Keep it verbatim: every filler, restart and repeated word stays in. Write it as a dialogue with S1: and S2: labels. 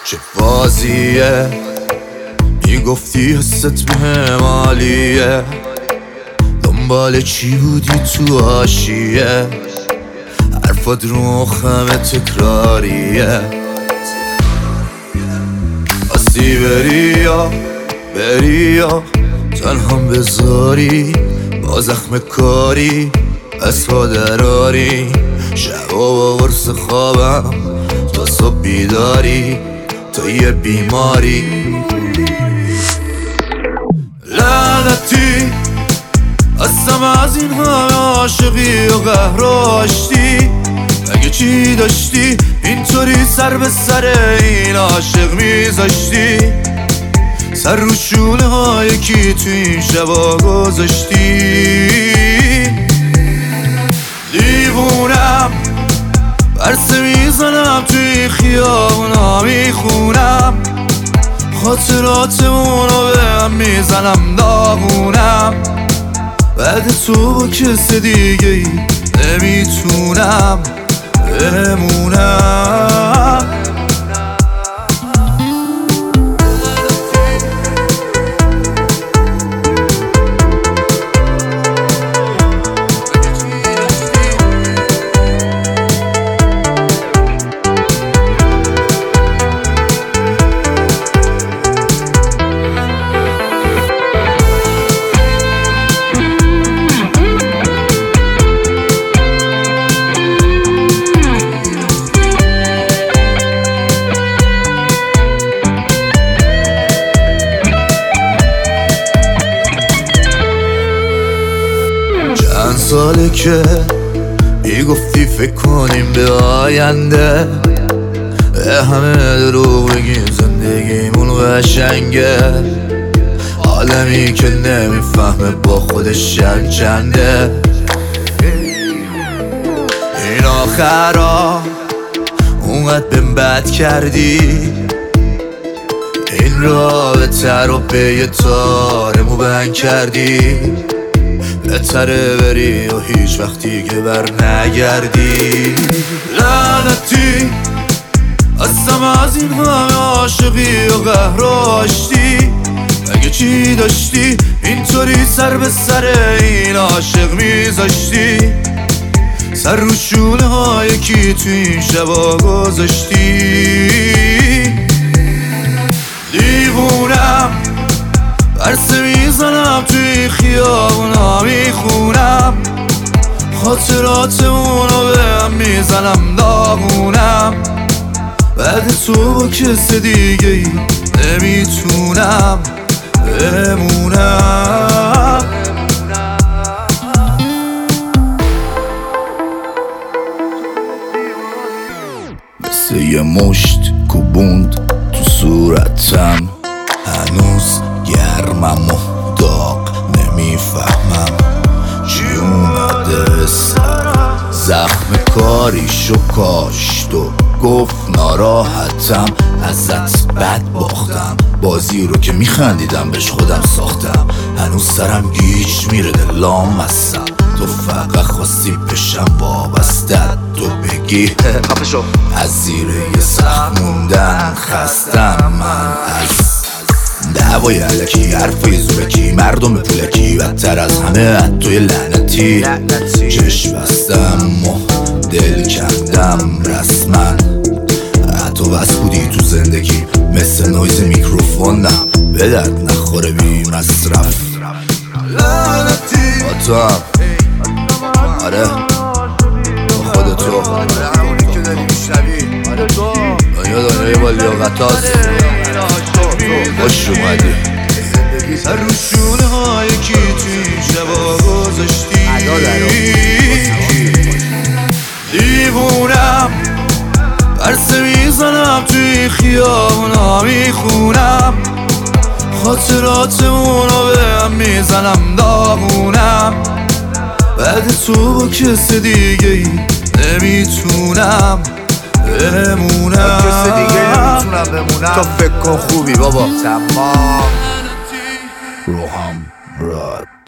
S1: چه بازیه میگفتی حست بهم عالیه، دنبال چی بودی تو حاشیه؟ حرفات رو مخمه تکراریه. خواستی بری یا بری یا تنهام بذاری با زخم کاری از پا دراری. شبا با قرص خوابم تا صبح بیداری، تا یه بیماری. لعنتی هستم از این همه عاشقی و قهر و آشتی. اگه چی داشتی اینطوری سر به سر این عاشق میذاشتی؟ سر رو شونه های کی تو این شبا گذاشتی؟ دیوونم برسه میزنم توی خیابونا میخونم، خاطراتمونو به هم میزنم داغونم. بعد تو با کس دیگه ای نمیتونم بمونم. چند ساله که میگفتی فکر کنیم به آینده، به همه دروغ بگیم زندگیمون قشنگه. عالمی که نمیفهمه با خودش چند چنده. این آخرا اونقدر بهم بد کردی، این رابطه رو به یه تار موبند کردی. بهتره بری و هیچ وقتی که بر نگردی. لعنتی هستم از این همه عاشقی و قهر و آشتی. اگه چی داشتی اینطوری سر به سر این عاشق میذاشتی؟ سر رو شونه های کی تو این شبا گذاشتی؟ دیوونم برسه میزنم توی خیابونا میخونم، خاطراتمونو به هم میزنم داغونم. بعد تو با کس دیگه ای نمیتونم بمونم. مثل یه مشت کوبوند تو صورتم، هنوز گرمم و داغ نمیفهمم چی اومده سرم. زخم کاریشو کاشت و گفت ناراحتم، ازت بد باختم. بازی رو که میخندیدم بهش خودم ساختم. هنوز سرم گیج میره دلام هستم. تو فقط خواستی بشم وابستت، تو بگی از زیر یه سخت موندن خستم من از دعوای علکی، حرفای زورکی، مردم پولکی، بدتر از همه حتی لعنتی. چشم بستم و دل کندم رسما، حتی بس بودی تو زندگی مثل نویز میکروفونم، به درد نخوره بی مصرف. لعنتی با تو هم آره با خود تو دنیا دنیای با لیاقت هاست. خوش اومدی سر رو شونه های کی توی شبا گذاشتی؟ دیوونم برسه میزنم توی خیابونا میخونم، خاطراتمونو به هم میزنم داغونم. بعد تو با کس دیگه ای نمیتونم بمونم.
S2: کس دیگه نمیتونم بمونم.
S1: تو فکر کن خوبی بابا.
S2: تمام
S1: روحم راد